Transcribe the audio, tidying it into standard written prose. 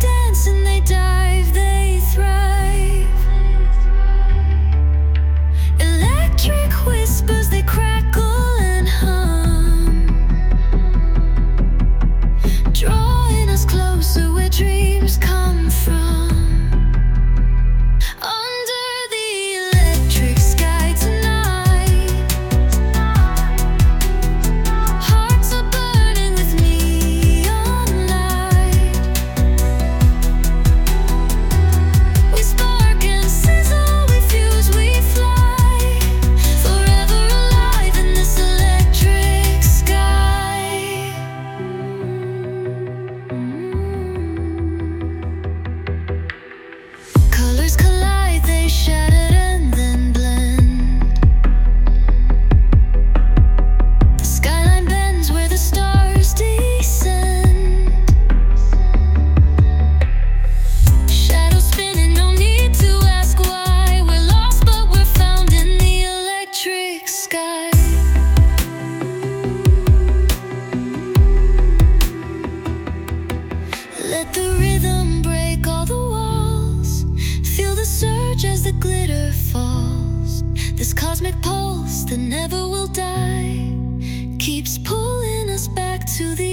dance and they dive, they thrive. Electric whispers, they crackle and hum, drawing us closer where dreams come from. Let the rhythm break all the walls. Feel the surge as the glitter falls. This cosmic pulse that never will die keeps pulling us back to the